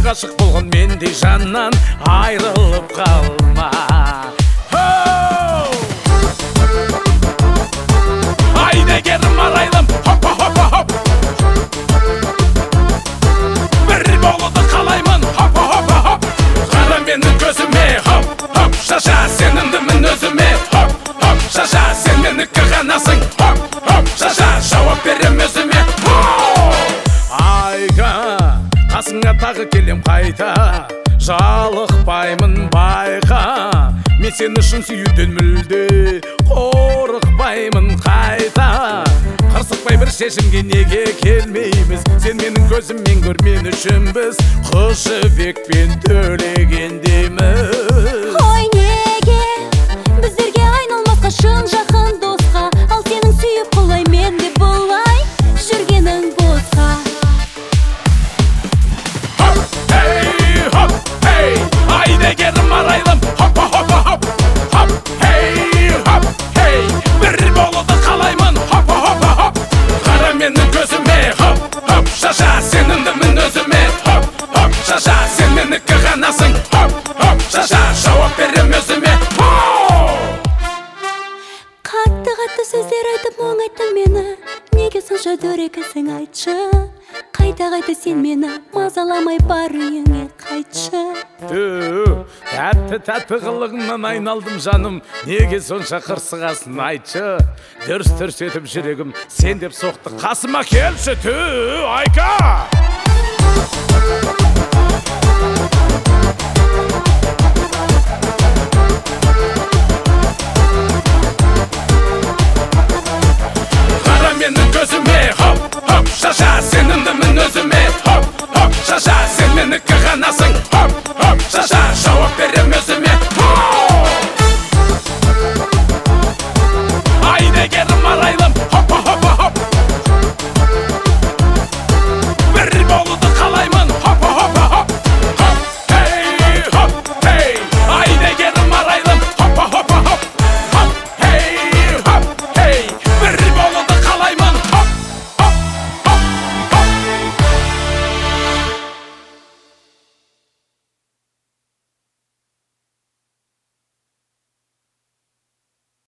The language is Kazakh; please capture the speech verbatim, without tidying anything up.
ғашық болған мендей жаннан айрылып қалма. Айдагерім арайлым, хопа хопа хоп, бір болуды қалаймын, хопа хопа хоп. Қара менің көзіме, хоп хоп, шаша сенімдімін өзіме, хоп хоп, шаша сен менікі ғанасың, хоп хоп, шаша жауап берем өзіме. Айға қасыңа тағы келем қайта, жалықпаймын байқа, мен сен үшін сүюден мүлде қорықпаймын қайта. Қырсықпай бір шешімге неге келмейміз, сен менің көзіммен көр, мен үшін біз қыз жібекпен төлегендейміз. Ой неге біздерге айналмасқа шын жақын досқа, ал сенің сүйіп құлай мен де бұлай жүргенің босқа. Айдагерім арайлым, хопа хопа хоп, хоп, хей, хоп, хей, бір болуды қалаймын, хопа хопа хоп. Қара менің көзіме, хоп хоп, шаша сенімдімін өзіме, хоп хоп, шаша сен менікі ғанасың, хоп хоп, шаша жауап берем өзіме. Қатты-қатты сөздер айтып мұңайттың мені, неге сонша дөрекісің айтшы. Қайта-қайта сен мені мазаламай бар үйіңе қайтшы. Тәтті-тәтті қылығыңнан айналдым жаным, неге сонша қырсығасын айтшы. Дүрс-дүрс етіп жүрегім сен деп соқты, қасыма келші, түү, Айка.